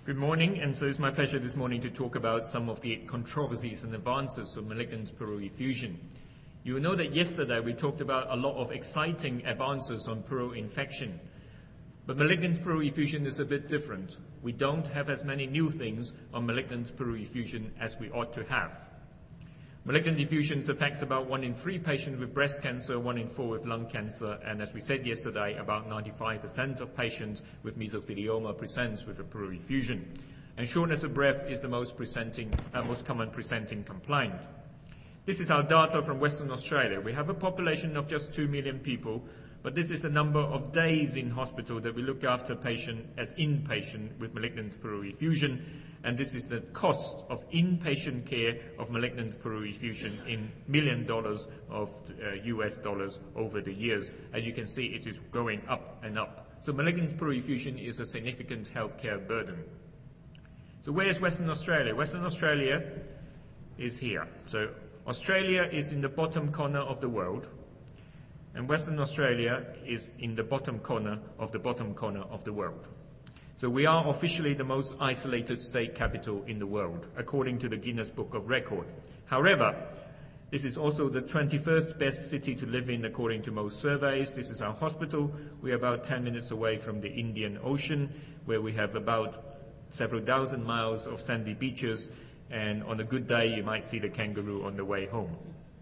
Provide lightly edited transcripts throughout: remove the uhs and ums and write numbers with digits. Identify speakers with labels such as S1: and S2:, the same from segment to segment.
S1: Good morning, and so it's my pleasure this morning to talk about some of the controversies and advances of malignant pleural effusion. You will know that yesterday we talked about a lot of exciting advances on pleural infection, but malignant pleural effusion is a bit different. We don't have as many new things on malignant pleural effusion as we ought to have. Malignant effusions affects about 1 in 3 patients with breast cancer, 1 in 4 with lung cancer, and as we said yesterday, about 95% of patients with mesothelioma presents with a pleural effusion. And shortness of breath is the most common presenting complaint. This is our data from Western Australia. We have a population of just 2 million people, but this is the number of days in hospital that we look after patient as inpatient with malignant pleural effusion, and this is the cost of inpatient care of malignant pleural effusion in $1 million of US dollars over the years. As you can see, it is going up and up. So malignant pleural effusion is a significant healthcare burden. So where is Western Australia? Western Australia is here. So Australia is in the bottom corner of the world, and Western Australia is in the bottom corner of the world. So we are officially the most isolated state capital in the world, according to the Guinness Book of Records. However, this is also the 21st best city to live in according to most surveys. This is our hospital. We are about 10 minutes away from the Indian Ocean, where we have about several thousand miles of sandy beaches, and on a good day you might see the kangaroo on the way home.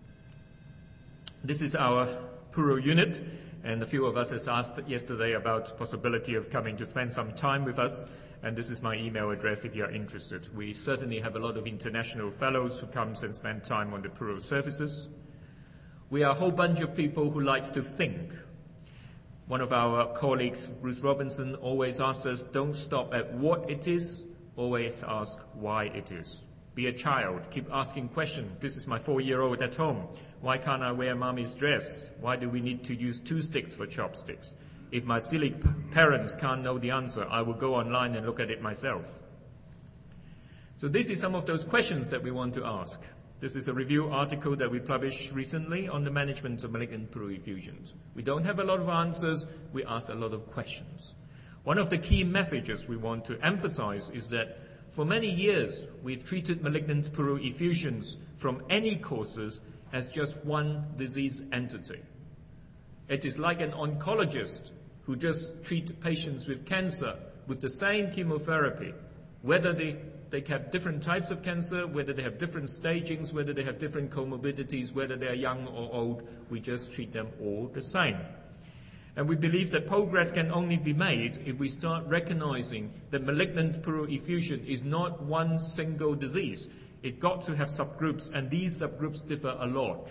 S1: This is our pleural unit, and a few of us has asked yesterday about possibility of coming to spend some time with us, and this is my email address if you are interested. We certainly have a lot of international fellows who come and spend time on the pleural services. We are a whole bunch of people who like to think. One of our colleagues, Bruce Robinson, always asks us, don't stop at what it is, always ask why it is. Be a child, keep asking questions. This is my 4-year-old at home. Why can't I wear mommy's dress? Why do we need to use 2 sticks for chopsticks? If my silly parents can't know the answer, I will go online and look at it myself. So this is some of those questions that we want to ask. This is a review article that we published recently on the management of malignant pleural effusions. We don't have a lot of answers, we ask a lot of questions. One of the key messages we want to emphasize is that for many years, we've treated malignant pleural effusions from any causes as just one disease entity. It is like an oncologist who just treats patients with cancer with the same chemotherapy, whether they have different types of cancer, whether they have different stagings, whether they have different comorbidities, whether they are young or old, we just treat them all the same. And we believe that progress can only be made if we start recognizing that malignant pleural effusion is not one single disease. It got to have subgroups, and these subgroups differ a lot.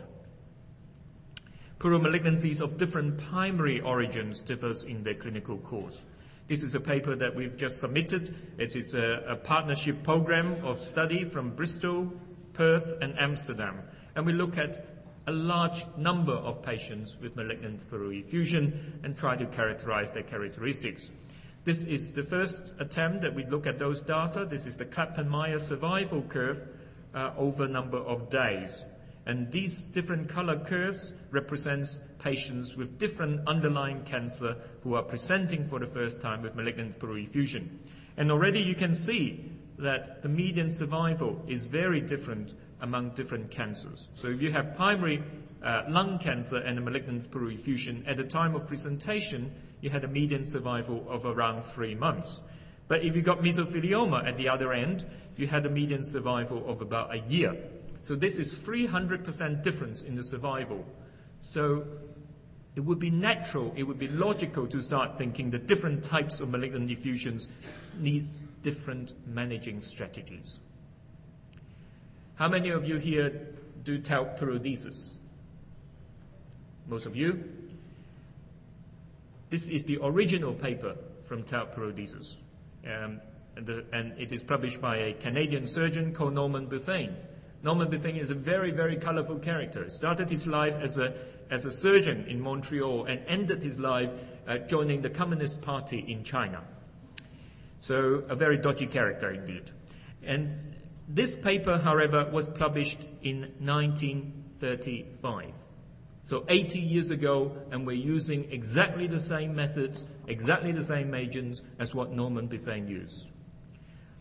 S1: Pleural malignancies of different primary origins differs in their clinical course. This is a paper that we've just submitted. It is a partnership program of study from Bristol, Perth, and Amsterdam. And we look at a large number of patients with malignant pleural effusion and try to characterize their characteristics. This is the first attempt that we look at those data. This is the Kaplan-Meier survival curve over number of days. And these different color curves represents patients with different underlying cancer who are presenting for the first time with malignant pleural effusion. And already you can see that the median survival is very different among different cancers. So if you have primary lung cancer and a malignant pleural effusion, at the time of presentation, you had a median survival of around 3 months. But if you got mesothelioma at the other end, you had a median survival of about a year. So this is 300% difference in the survival. So it would be natural, it would be logical to start thinking that different types of malignant effusions needs different managing strategies. How many of you here do talc pleurodesis? Most of you. This is the original paper from talc pleurodesis. And it is published by a Canadian surgeon called Norman Bethane. Norman Bethane is a very, very colorful character. He started his life as a surgeon in Montreal and ended his life joining the Communist Party in China. So a very dodgy character indeed. And this paper, however, was published in 1935. So 80 years ago, and we're using exactly the same methods, exactly the same agents as what Norman Bethane used.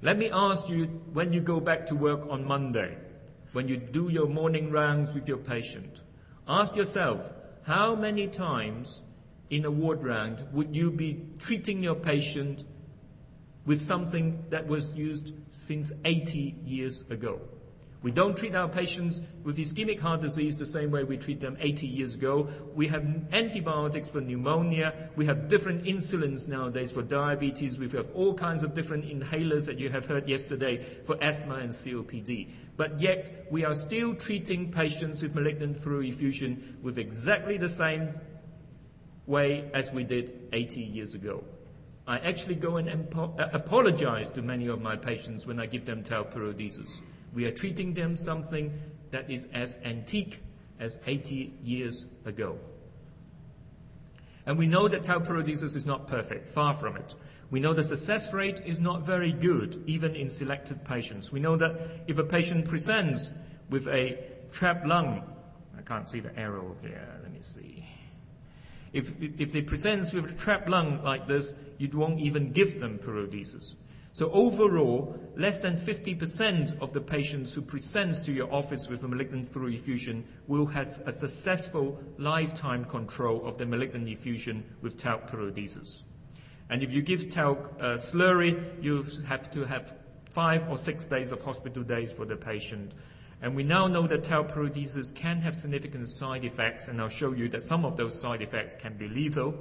S1: Let me ask you, when you go back to work on Monday, when you do your morning rounds with your patient, ask yourself, how many times in a ward round would you be treating your patient with something that was used since 80 years ago? We don't treat our patients with ischemic heart disease the same way we treat them 80 years ago. We have antibiotics for pneumonia. We have different insulins nowadays for diabetes. We have all kinds of different inhalers that you have heard yesterday for asthma and COPD. But yet, we are still treating patients with malignant pleural effusion with exactly the same way as we did 80 years ago. I actually go and apologize to many of my patients when I give them talperodesis. We are treating them something that is as antique as 80 years ago. And we know that talperodesis is not perfect, far from it. We know the success rate is not very good, even in selected patients. We know that if a patient presents with a trapped lung, I can't see the arrow here, let me see. If they present with a trapped lung like this, you won't even give them pleurodesis. So overall, less than 50% of the patients who present to your office with a malignant pleural effusion will have a successful lifetime control of the malignant effusion with talc pleurodesis. And if you give talc slurry, you have to have 5 or 6 days of hospital days for the patient. And we now know that talc pleurodesis can have significant side effects, and I'll show you that some of those side effects can be lethal.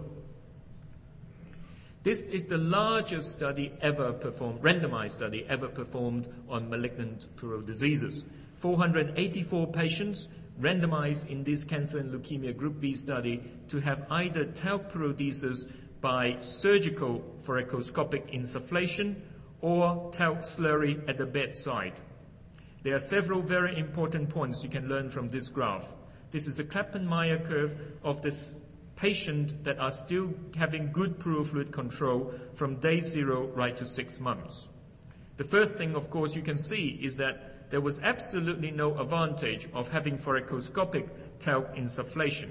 S1: This is the largest study ever performed, randomized study ever performed on malignant pleural diseases. 484 patients randomized in this cancer and leukemia group B study to have either talc pleurodesis by surgical thoracoscopic insufflation or talc slurry at the bedside. There are several very important points you can learn from this graph. This is a Kaplan-Meier curve of this patient that are still having good pleural fluid control from day 0 right to 6 months. The first thing, of course, you can see is that there was absolutely no advantage of having thoracoscopic talc insufflation.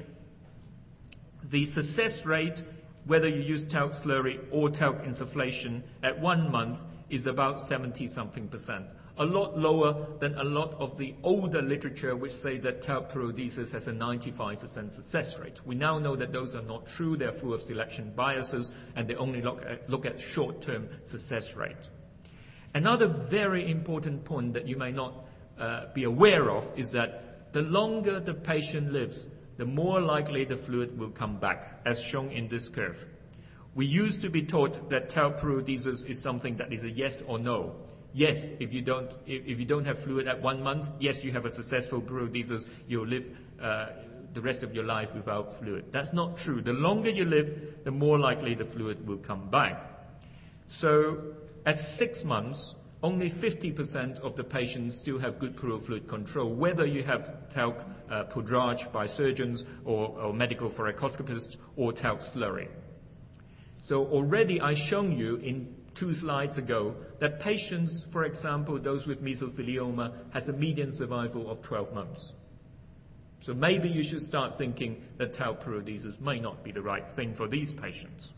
S1: The success rate, whether you use talc slurry or talc insufflation at 1 month, is about 70-something%. A lot lower than a lot of the older literature which say that talc pleurodesis has a 95% success rate. We now know that those are not true. They're full of selection biases, and they only look at short-term success rate. Another very important point that you may not be aware of is that the longer the patient lives, the more likely the fluid will come back, as shown in this curve. We used to be taught that talc pleurodesis is something that is a yes or no. Yes, if you don't have fluid at 1 month, yes, you have a successful pleurodesis, you'll live the rest of your life without fluid. That's not true. The longer you live, the more likely the fluid will come back. So at 6 months, only 50% of the patients still have good pleural fluid control, whether you have talc poudrage by surgeons or medical thoracoscopists or talc slurry. So already I've shown you in 2 slides ago that patients, for example, those with mesothelioma, has a median survival of 12 months. So maybe you should start thinking that talc pleurodesis may not be the right thing for these patients.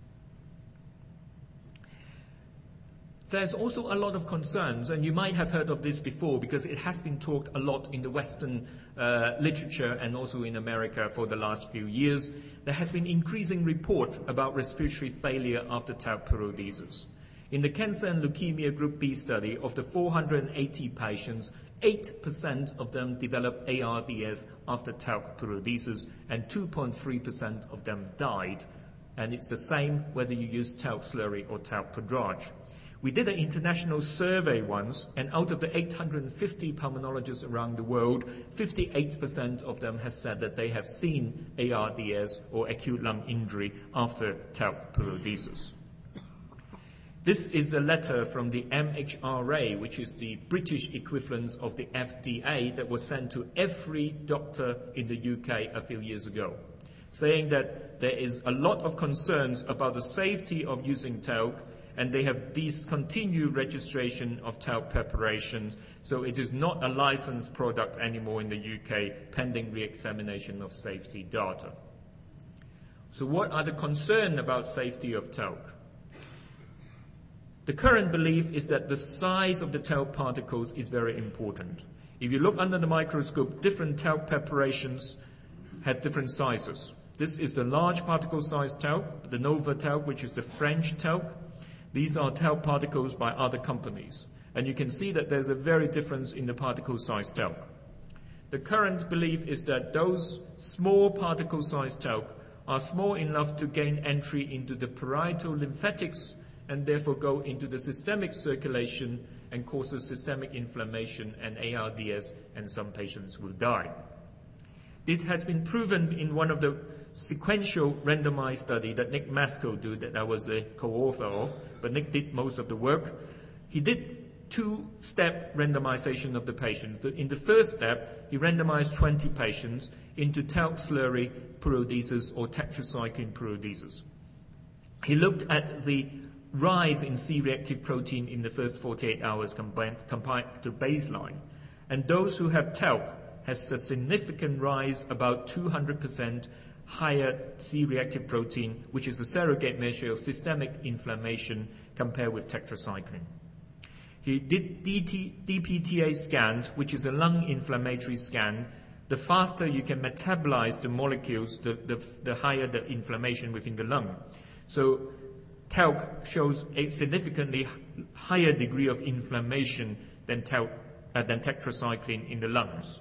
S1: There's also a lot of concerns, and you might have heard of this before because it has been talked a lot in the Western literature and also in America for the last few years. There has been increasing report about respiratory failure after talc pleurodesis. In the cancer and leukemia group B study, of the 480 patients, 8% of them developed ARDS after talc pleurodesis, and 2.3% of them died. And it's the same whether you use talc slurry or talc poudrage. We did an international survey once, and out of the 850 pulmonologists around the world, 58% of them has said that they have seen ARDS or acute lung injury after talc pleurodesis. This is a letter from the MHRA, which is the British equivalent of the FDA, that was sent to every doctor in the UK a few years ago, saying that there is a lot of concerns about the safety of using talc, and they have discontinued registration of talc preparations, so it is not a licensed product anymore in the UK, pending re-examination of safety data. So what are the concerns about safety of talc? The current belief is that the size of the talc particles is very important. If you look under the microscope, different talc preparations had different sizes. This is the large particle size talc, the Nova talc, which is the French talc. These are talc particles by other companies. And you can see that there's a very difference in the particle size talc. The current belief is that those small particle size talc are small enough to gain entry into the parietal lymphatics and therefore go into the systemic circulation and causes systemic inflammation and ARDS, and some patients will die. It has been proven in one of the sequential randomized study that Nick Maskell did, that I was a co-author of, but Nick did most of the work. He did two-step randomization of the patients. In the first step, he randomized 20 patients into talc slurry pyrrhodesis or tetracycline pyrrhodesis. He looked at the rise in C-reactive protein in the first 48 hours compared to baseline. And those who have talc has a significant rise, about 200% higher C-reactive protein, which is a surrogate measure of systemic inflammation compared with tetracycline. He did DPTA scan, which is a lung inflammatory scan. The faster you can metabolize the molecules, the higher the inflammation within the lung. So talc shows a significantly higher degree of inflammation than tetracycline in the lungs.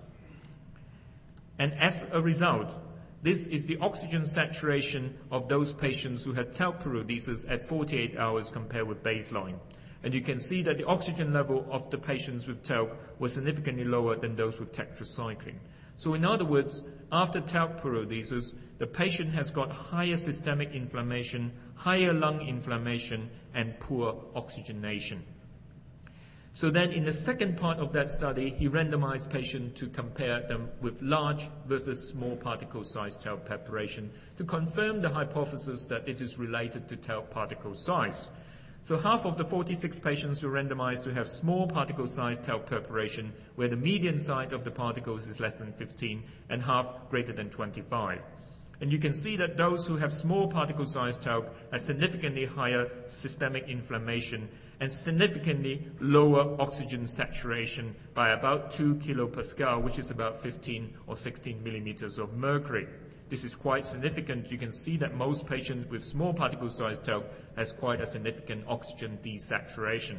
S1: And as a result, this is the oxygen saturation of those patients who had talc pyrrhodesis at 48 hours compared with baseline. And you can see that the oxygen level of the patients with talc was significantly lower than those with tetracycline. So in other words, after talc pyrrhodesis, the patient has got higher systemic inflammation, higher lung inflammation, and poor oxygenation. So then in the second part of that study, he randomized patients to compare them with large versus small particle size talc preparation to confirm the hypothesis that it is related to talc particle size. So half of the 46 patients were randomized to have small particle size talc preparation, where the median size of the particles is less than 15, and half greater than 25. And you can see that those who have small particle size talc have significantly higher systemic inflammation and significantly lower oxygen saturation by about 2 kilopascal, which is about 15 or 16 millimeters of mercury. This is quite significant. You can see that most patients with small particle size talc has quite a significant oxygen desaturation.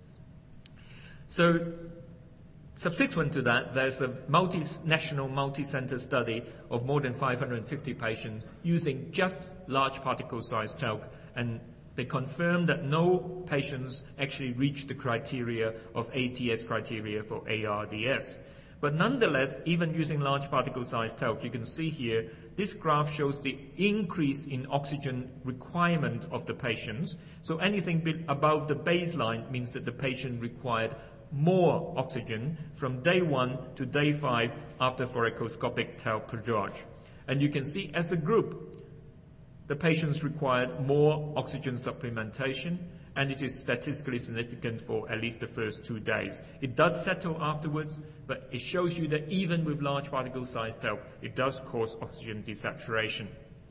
S1: So subsequent to that, there's a multinational, multi-center study of more than 550 patients using just large particle size talc, and they confirmed that no patients actually reached the criteria of ATS criteria for ARDS. But nonetheless, even using large particle size talc, you can see here, this graph shows the increase in oxygen requirement of the patients. So anything above the baseline means that the patient required more oxygen from day 1 to day 5 after thoracoscopic talc purgage. And you can see as a group, the patients required more oxygen supplementation, and it is statistically significant for at least the first 2 days. It does settle afterwards, but it shows you that even with large particle size talc, it does cause oxygen desaturation.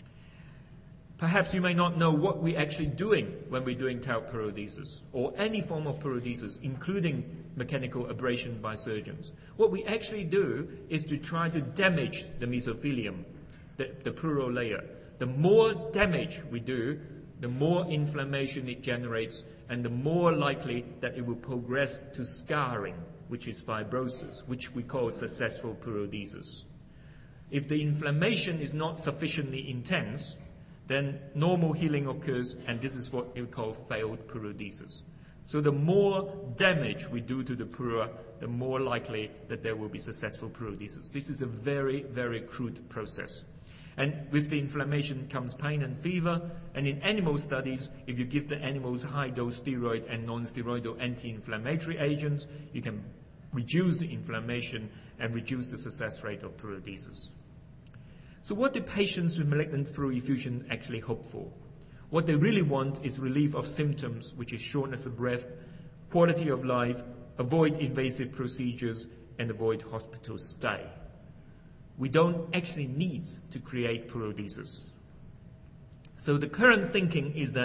S1: Perhaps you may not know what we're actually doing when we're doing talc pyrrhodesis, or any form of pyrrhodesis, including mechanical abrasion by surgeons. What we actually do is to try to damage the mesothelium, the pleural layer. The more damage we do, the more inflammation it generates, and the more likely that it will progress to scarring, which is fibrosis, which we call successful pyrrhodesis. If the inflammation is not sufficiently intense, then normal healing occurs, and this is what we call failed pyrrhodesis. So the more damage we do to the pleura, the more likely that there will be successful pyrrhodesis. This is a very, very crude process. And with the inflammation comes pain and fever. And in animal studies, if you give the animals high-dose steroid and non-steroidal anti-inflammatory agents, you can reduce the inflammation and reduce the success rate of pyrrhodesis. So what do patients with malignant pleural effusion actually hope for? What they really want is relief of symptoms, which is shortness of breath, quality of life, avoid invasive procedures, and avoid hospital stay. We don't actually need to create pyrrhodesis. So the current thinking is that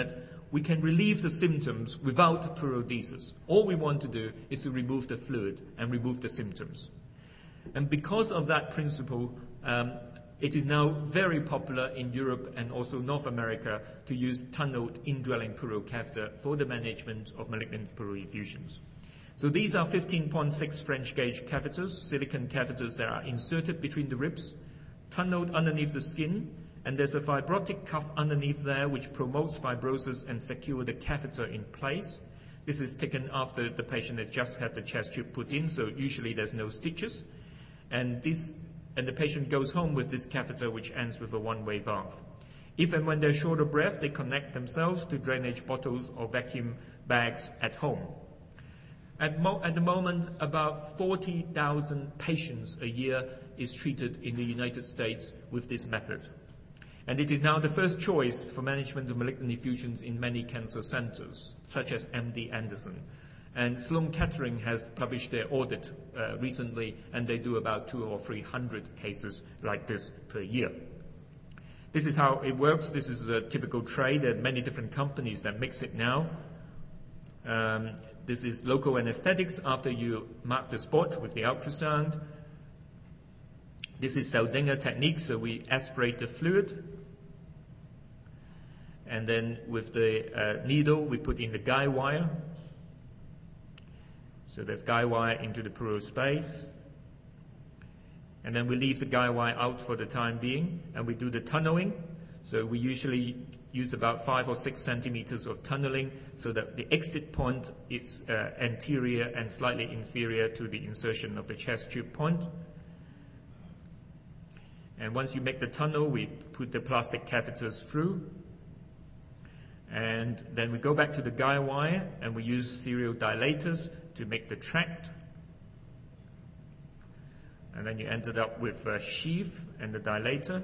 S1: we can relieve the symptoms without pleurodesis. All we want to do is to remove the fluid and remove the symptoms. And because of that principle, it is now very popular in Europe and also North America to use tunneled indwelling pleural catheter for the management of malignant pleural effusions. So these are 15.6 French gauge catheters, silicone catheters that are inserted between the ribs, tunneled underneath the skin, and there's a fibrotic cuff underneath there which promotes fibrosis and secure the catheter in place. This is taken after the patient has just had the chest tube put in, so usually there's no stitches. And the patient goes home with this catheter which ends with a one-way valve. If and when they're short of breath, they connect themselves to drainage bottles or vacuum bags at home. At the moment, about 40,000 patients a year is treated in the United States with this method. And it is now the first choice for management of malignant effusions in many cancer centers, such as MD Anderson. And Sloan Kettering has published their audit recently, and they do about 200 or 300 cases like this per year. This is how it works. This is a typical tray. There are many different companies that mix it now. This is local anesthetics after you mark the spot with the ultrasound. This is Seldinger technique, so we aspirate the fluid. And then with the needle, we put in the guy wire. So there's guy wire into the pleural space. And then we leave the guy wire out for the time being, and we do the tunneling. So we usually use about 5 or 6 centimeters of tunneling so that the exit point is anterior and slightly inferior to the insertion of the chest tube point. And once you make the tunnel, we put the plastic catheters through. And then we go back to the guy wire and we use serial dilators to make the tract. And then you ended up with a sheath and the dilator.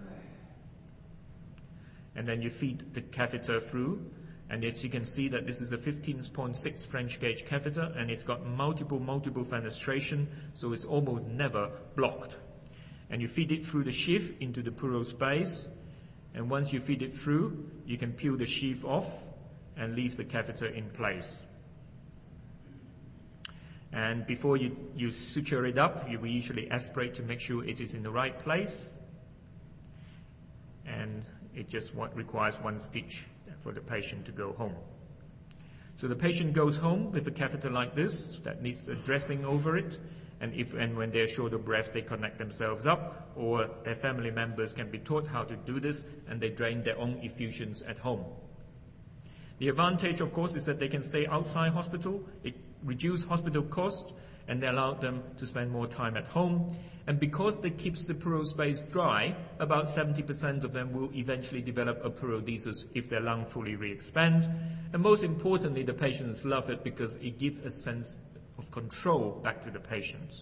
S1: And then you feed the catheter through. And as you can see that this is a 15.6 French gauge catheter, and it's got multiple fenestration, so it's almost never blocked. And you feed it through the sheath into the pleural space. And once you feed it through, you can peel the sheath off and leave the catheter in place. And before you suture it up, we usually aspirate to make sure it is in the right place. And it just requires one stitch for the patient to go home. So the patient goes home with a catheter like this that needs a dressing over it. And when they're short of breath, they connect themselves up, or their family members can be taught how to do this, and they drain their own effusions at home. The advantage, of course, is that they can stay outside hospital. It reduces hospital costs, and they allow them to spend more time at home. And because it keeps the pleural space dry, about 70% of them will eventually develop a pleurodesis if their lung fully re-expand. And most importantly, the patients love it because it gives a sense of control back to the patients.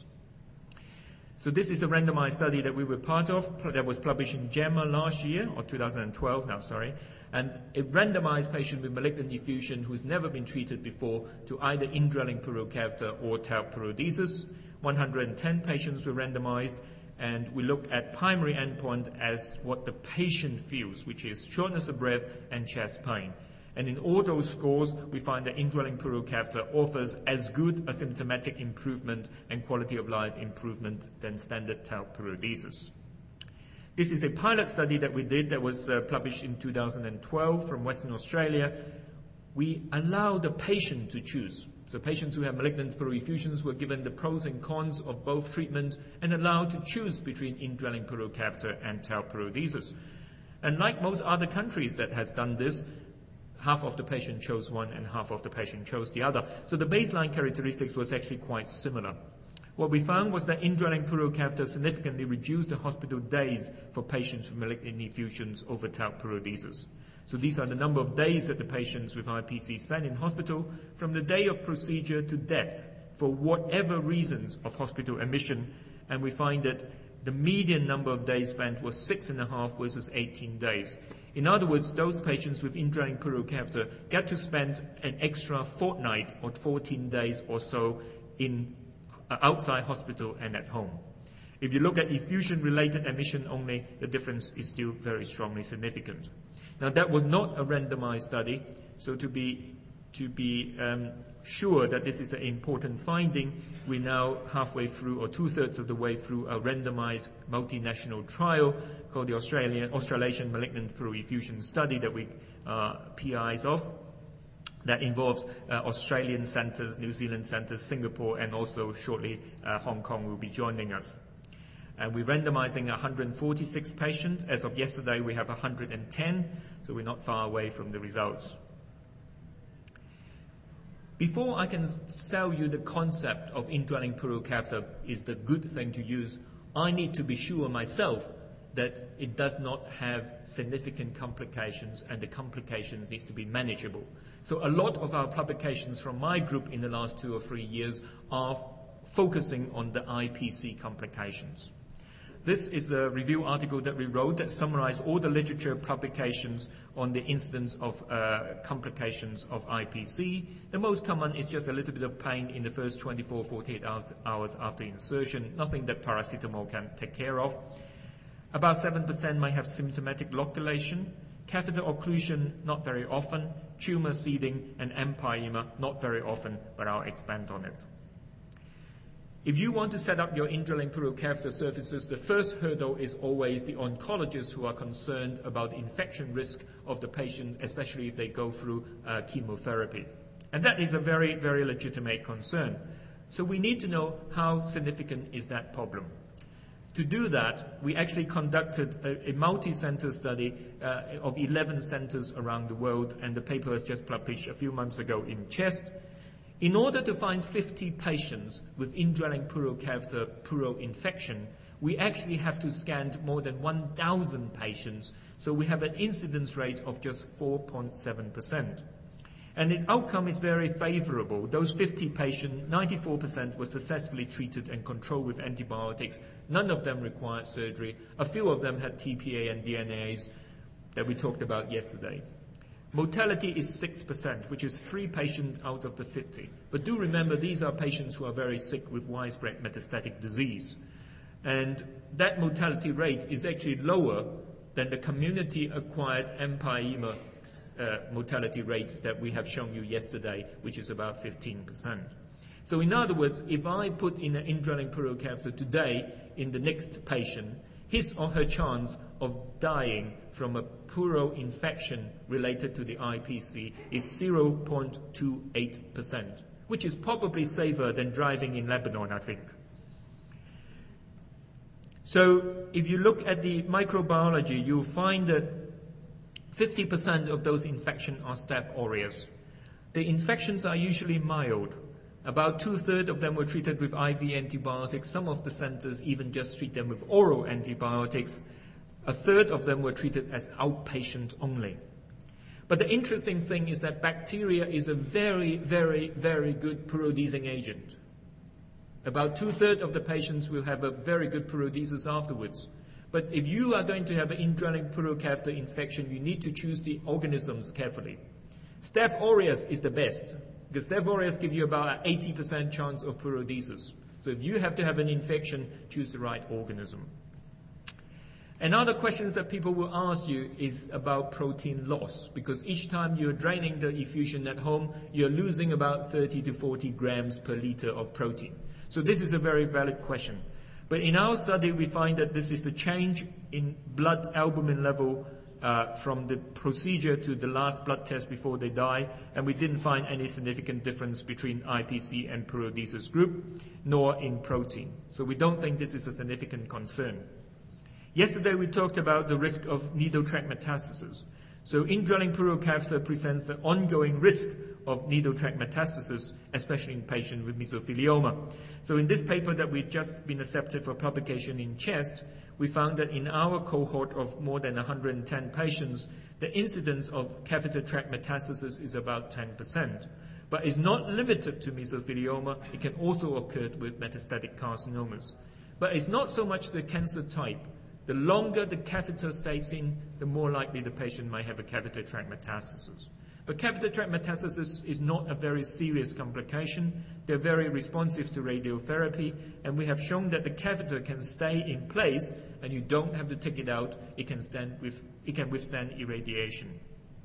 S1: So this is a randomized study that we were part of that was published in JAMA last year, or 2012 now, sorry. And it randomized patient with malignant effusion who's never been treated before to either indwelling pleural catheter or TALP pleurodesis. 110 patients were randomized, and we looked at primary endpoint as what the patient feels, which is shortness of breath and chest pain. And in all those scores, we find that indwelling pleural catheter offers as good a symptomatic improvement and quality of life improvement than standard TALP pleurodesis. This is a pilot study that we did that was published in 2012 from Western Australia. We allow the patient to choose. So patients who have malignant pleural effusions were given the pros and cons of both treatment and allowed to choose between indwelling pleural catheter and TALP pleurodesis. And like most other countries that has done this, half of the patient chose one and half of the patient chose the other. So the baseline characteristics was actually quite similar. What we found was that indwelling pleural catheter significantly reduced the hospital days for patients with malignant effusions over TALP pleurodesis. So these are the number of days that the patients with IPC spend in hospital from the day of procedure to death for whatever reasons of hospital admission. And we find that the median number of days spent was 6.5 versus 18 days. In other words, those patients with indwelling pleural catheter get to spend an extra fortnight or 14 days or so in outside hospital and at home. If you look at effusion-related admission only, the difference is still very strongly significant. Now, that was not a randomized study, so to be sure that this is an important finding, we're now halfway through, or 2/3 of the way through, a randomized multinational trial called the Australasian Malignant Pleural Effusion Study that we PIs of, that involves Australian centres, New Zealand centres, Singapore, and also shortly Hong Kong will be joining us. And we're randomizing 146 patients. As of yesterday, we have 110, so we're not far away from the results. Before I can sell you the concept of indwelling pleural catheter is the good thing to use, I need to be sure myself that it does not have significant complications, and the complications needs to be manageable. So a lot of our publications from my group in the last 2 or 3 years are focusing on the IPC complications. This is a review article that we wrote that summarized all the literature publications on the incidence of complications of IPC. The most common is just a little bit of pain in the first 24-48 hours after insertion, nothing that paracetamol can take care of. About 7% might have symptomatic loculation, catheter occlusion not very often, tumor seeding and empyema not very often, but I'll expand on it. If you want to set up your indwelling pleural catheter surfaces, the first hurdle is always the oncologists who are concerned about the infection risk of the patient, especially if they go through chemotherapy. And that is a very, very legitimate concern. So we need to know how significant is that problem. To do that, we actually conducted a multi-center study of 11 centers around the world, and the paper was just published a few months ago in CHEST. In order to find 50 patients with indwelling pleural catheter pleural infection, we actually have to scan more than 1,000 patients, so we have an incidence rate of just 4.7%. And the outcome is very favorable. Those 50 patients, 94% were successfully treated and controlled with antibiotics. None of them required surgery. A few of them had TPA and DNAs that we talked about yesterday. Mortality is 6%, which is 3 patients out of the 50. But do remember, these are patients who are very sick with widespread metastatic disease. And that mortality rate is actually lower than the community-acquired empyema mortality rate that we have shown you yesterday, which is about 15%. So in other words, if I put in an indwelling pleural catheter today in the next patient, his or her chance of dying from a pleural infection related to the IPC is 0.28%, which is probably safer than driving in Lebanon, I think. So if you look at the microbiology, you'll find that 50% of those infections are Staph aureus. The infections are usually mild. About 2/3 of them were treated with IV antibiotics. Some of the centers even just treat them with oral antibiotics. 1/3 of them were treated as outpatient only. But the interesting thing is that bacteria is a very, very, very good pleurodesing agent. About 2/3 of the patients will have a very good pleurodesis afterwards. But if you are going to have an indwelling pleural catheter infection, you need to choose the organisms carefully. Staph aureus is the best, because Staph aureus gives you about an 80% chance of pleurodesis. So if you have to have an infection, choose the right organism. Another question that people will ask you is about protein loss, because each time you're draining the effusion at home, you're losing about 30 to 40 grams per liter of protein. So this is a very valid question. But in our study, we find that this is the change in blood albumin level from the procedure to the last blood test before they die, and we didn't find any significant difference between IPC and pleurodesis group, nor in protein. So we don't think this is a significant concern. Yesterday we talked about the risk of needle tract metastasis. So indwelling pleural catheter presents the ongoing risk of needle tract metastasis, especially in patients with mesothelioma. So in this paper that we've just been accepted for publication in CHEST, we found that in our cohort of more than 110 patients, the incidence of catheter tract metastasis is about 10%. But it's not limited to mesothelioma. It can also occur with metastatic carcinomas. But it's not so much the cancer type. The longer the catheter stays in, the more likely the patient might have a catheter tract metastasis. But catheter tract metastasis is not a very serious complication. They're very responsive to radiotherapy, and we have shown that the catheter can stay in place and you don't have to take it out. It can withstand irradiation.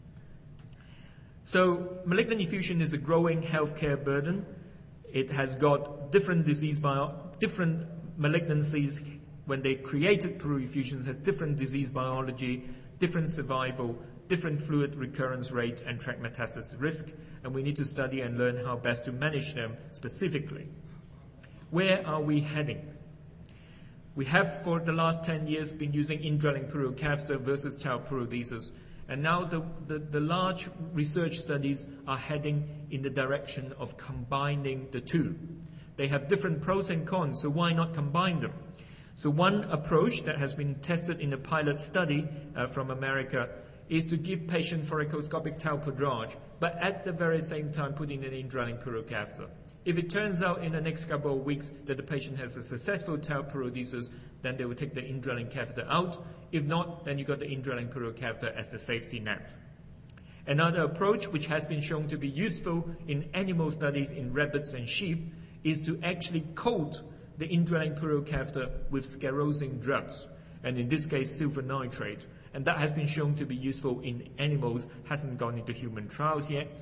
S1: So malignant effusion is a growing healthcare burden. It has got different different malignancies. When they created pleural effusions, has different disease biology, different survival, different fluid recurrence rate and tract metastasis risk, and we need to study and learn how best to manage them specifically. Where are we heading? We have for the last 10 years been using indwelling pleural catheter versus TALC pleurodesis, and now the large research studies are heading in the direction of combining the two. They have different pros and cons, so why not combine them? So one approach that has been tested in a pilot study from America is to give patient thoracoscopic TALC poudrage, but at the very same time put in an indwelling pleural catheter. If it turns out in the next couple of weeks that the patient has a successful TALC pleurodesis, then they will take the indwelling catheter out. If not, then you got the indwelling pleural catheter as the safety net. Another approach which has been shown to be useful in animal studies in rabbits and sheep is to actually coat the indwelling pleural catheter with sclerosing drugs, and in this case silver nitrate. And that has been shown to be useful in animals, hasn't gone into human trials yet.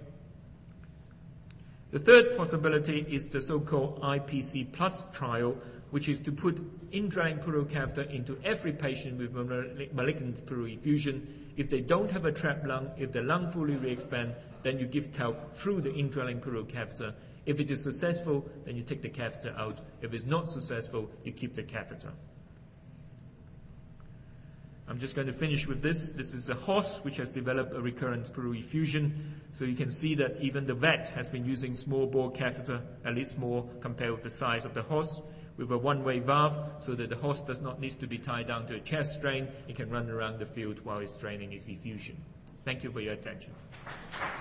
S1: The third possibility is the so-called IPC Plus trial, which is to put indwelling pleural catheter into every patient with malignant pleural effusion. If they don't have a trapped lung, if the lung fully re-expand, then you give TALC through the indwelling pleural catheter. If it is successful, then you take the catheter out. If it's not successful, you keep the catheter. I'm just going to finish with this. This is a horse which has developed a recurrent pleural effusion. So you can see that even the vet has been using small bore catheter, at least small compared with the size of the horse, with a one-way valve so that the horse does not need to be tied down to a chest drain. It can run around the field while it's draining its effusion. Thank you for your attention.